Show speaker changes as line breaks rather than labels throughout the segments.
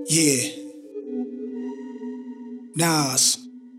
Yeah. Nas.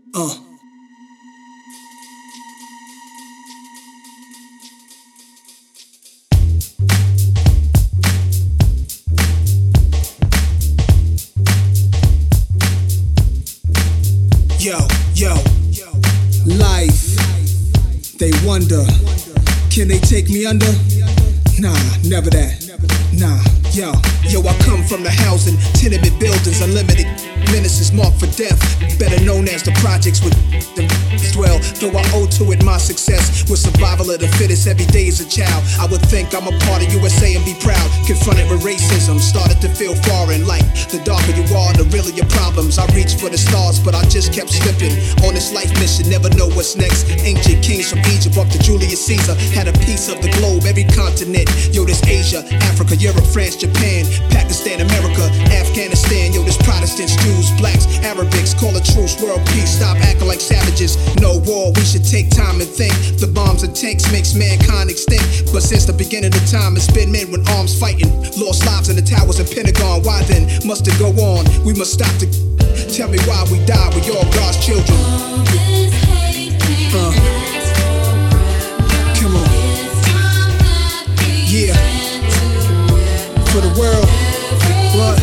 Yo. Life. They wonder, can they take me under? Nah, never that. Nah, yo, I come from the housing, tenement buildings, unlimited menaces marked for death. Better known as the projects with the as well. Though I owe to it my success with survival of the fittest every day as a child. I would think I'm a part of USA and be proud. Confronted with racism, started to feel foreign. Like the darker you are, the realer your problems. I reached for the stars, but I just kept slipping. On this life mission, never know what's next. Ancient kings from Egypt up to Julius Caesar had a piece of the globe, every continent. Yo, this Asia, Africa, Europe, France, Japan, Pakistan, America, Afghanistan. Yo, this Protestants, Jews, blacks, Arabics, call a truce, world peace. Stop acting like savages. No war, we should take time and think. The bombs and tanks makes mankind extinct. But since the beginning of time, it's been men with arms fighting. Lost lives in the towers and Pentagon. Why then must it go on? We must stop to tell me why we die. We all God's children. Come on. Yeah. For the world. What?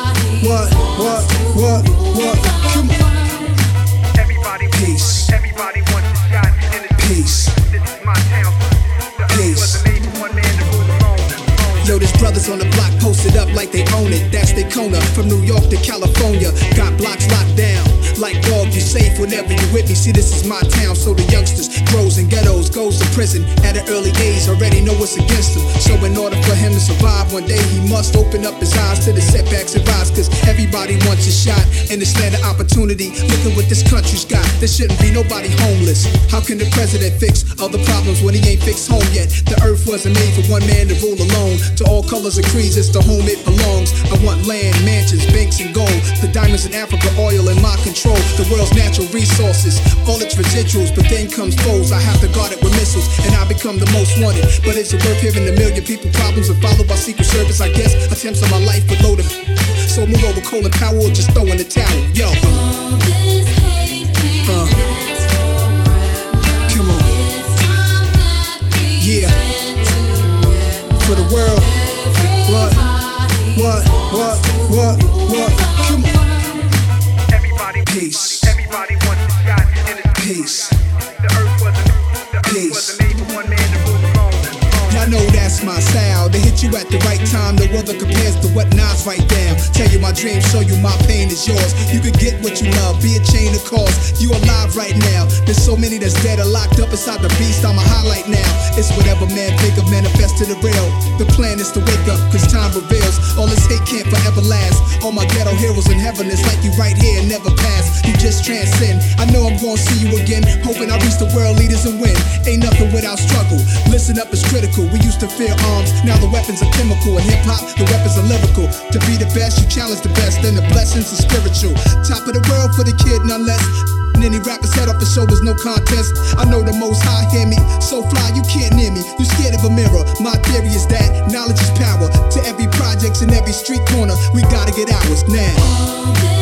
Come on.
Everybody,
peace.
Everybody wants a shot in the
Peace.
This is my town. The earth wasn't made for one man to rule alone.
Yo, there's brothers on the block posted up like they own it. That's their Kona, from New York to California. Got blocks locked down. Like dog, you safe whenever you with me. See, this is my town, so the youngsters grows in ghettos, goes to prison at an early age. Already know what's against him. So in order for him to survive one day, he must open up his eyes to the setbacks and rise. Cause everybody wants a shot in this land of opportunity. Look at what this country's got. There shouldn't be nobody homeless. How can the president fix all the problems when he ain't fixed home yet? The earth wasn't made for one man to rule alone. To all colors and creeds, it's the home it belongs. I want land, mansions, banks, and gold. The diamonds in Africa, oil in my control. The world's natural resources, all its residuals. But then comes foes, I have to guard it with missiles. And I become the most wanted. But is it worth hearing a million people problems are followed by Secret Service? I guess attempts on my life would load of. So move over Colin Powell or just throw in the towel. Yo. Come on. Yeah. For the world. What? Come on.
Everybody,
Peace.
Everybody wants a shot in the
Peace.
The earth wasn't made for one man to rule alone.
I know that's my style. To hit you at the right time, no other compares to what Nas write down. Tell you my dreams, show you my pain is yours. You could get what you love, be a chain of cause. You alive right now. There's so many that's dead or locked up inside the beast. I'm a highlight now. It's whatever man think of, manifest to the real. The plan is to wake up, cause time reveals. All this hate can't forever last. All my ghetto heroes in heaven, it's like you right here and never pass. You just transcend. I know I'm gonna see you again, hoping I reach the world leaders and win. Ain't nothing without struggle. Listen up is critical. We used to fear arms, now the weapons are chemical. In hip-hop, the weapons are lyrical. To be the best, you challenge the best, then the blessings are spiritual. Top of the world for the kid, none less. Any rapper's head off the shoulders, no contest. I know the most high hear me, so fly you can't near me. You scared of a mirror, my theory is that knowledge is power. To every projects in every street corner, we gotta get ours now.